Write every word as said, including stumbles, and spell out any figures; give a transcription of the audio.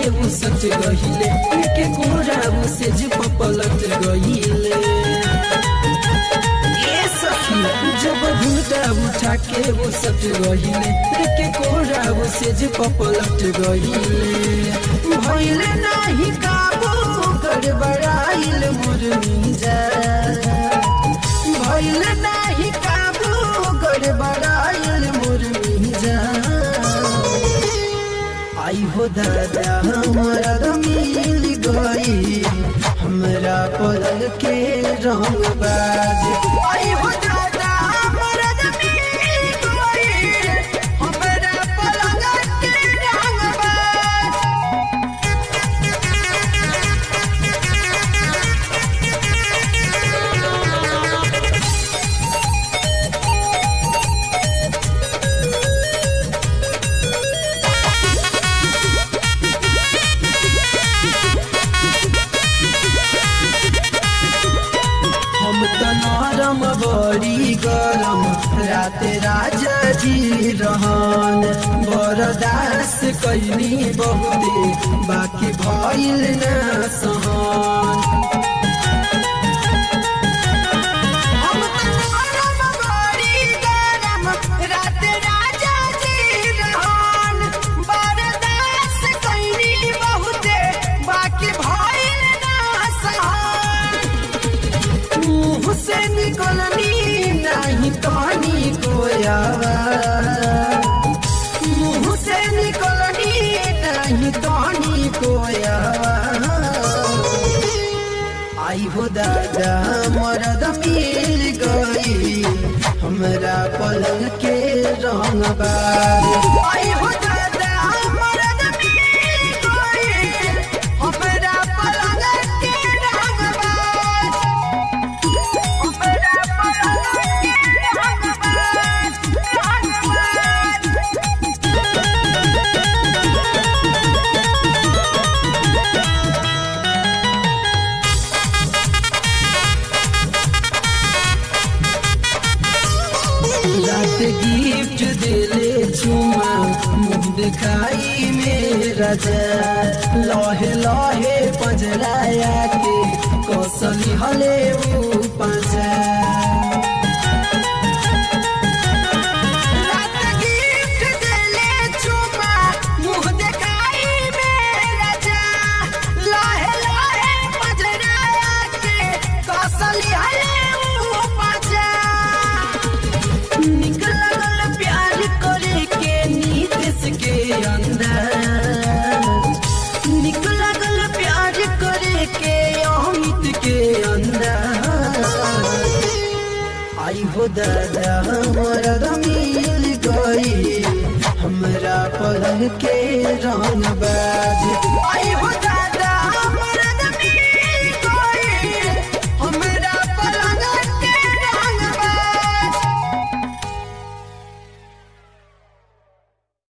वो सच गहिले के कोरा वो से जब पलट गहिले ये सखी जब घूंटा उठा के वो सच गहिले के कोरा वो से जब पलट गहिले भइले नाही काबू गड़बड़ाइल मुरनी जा भइले नाही काबू गड़बड़ाइल मुरनी जा आई हो दादा हमारा मिल गई हमरा पलक के रंग बाज आई हो दादा हमारा मिल गई हमरा पलक के रंग बाज। नरम बड़ी गरम रात राजा जी रहन बरदास कैली बहुते बाकी भइल न सहन से निकलनी नहीं कहानी कोयावा मुँह से निकलनी नहीं कहानी कोयावा आई हो दादा मरद मिल गई हमरा पलंग के रंग बार आई हो दादा मरद मिल गई हमरा पलंग के रंग बार। रात गिफ्ट दिले चुमा मुँह दिखाई मेरा जा लहे लहे पजराया के कौशली हले वो पंजा आई हो दादा हमारा मिल गई हमरा पलंग के रंग बाज आई हो।